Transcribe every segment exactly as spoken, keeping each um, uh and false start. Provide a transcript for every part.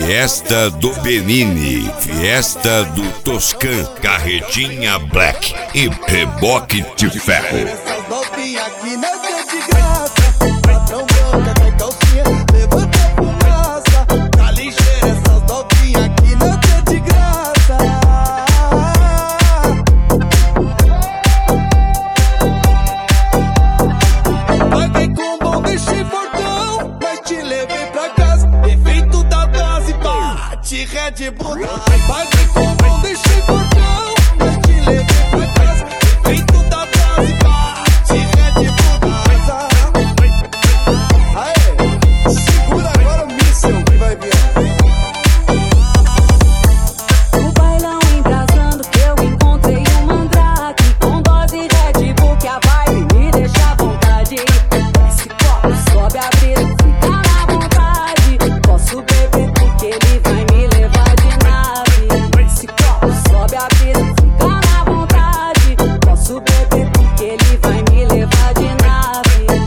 Fiesta do Benini, Fiesta do Toscan, Carretinha Black e Reboque de Ferro. Essas novinhas aqui não é de graça, patrão branca com calcinha, levanta a fumaça, tá ligeira. Essas novinhas aqui não é de graça. Paguei com bom, deixei fortão, mas te levei pra casa. Efeito da dose, bate Red Bull. Paguei com bom, deixei fortão, mas te levei pra casa. Efeito da dose, bate Red Bull. Aê, segura agora o míssil que vai vir. No bailão embrasando que eu encontrei um mandrake com dose Red Bull que a vibe me deixa à vontade. Esse copo sobe a brisa, fica na vontade. Posso beber porque ele vai me levar de nave. Esse copo sobe a brisa, fica na vontade. Posso beber porque ele vai me levar de nave.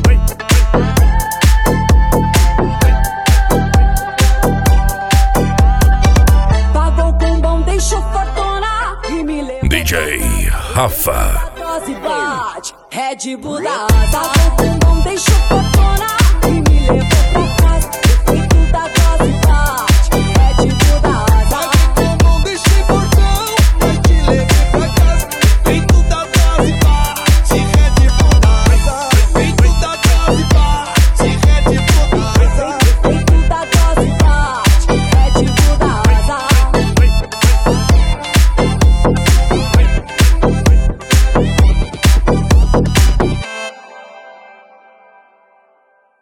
Pagou com bom, deixou fortuna e me levou. D J Rafa. Dose bate, Red Bull da asa.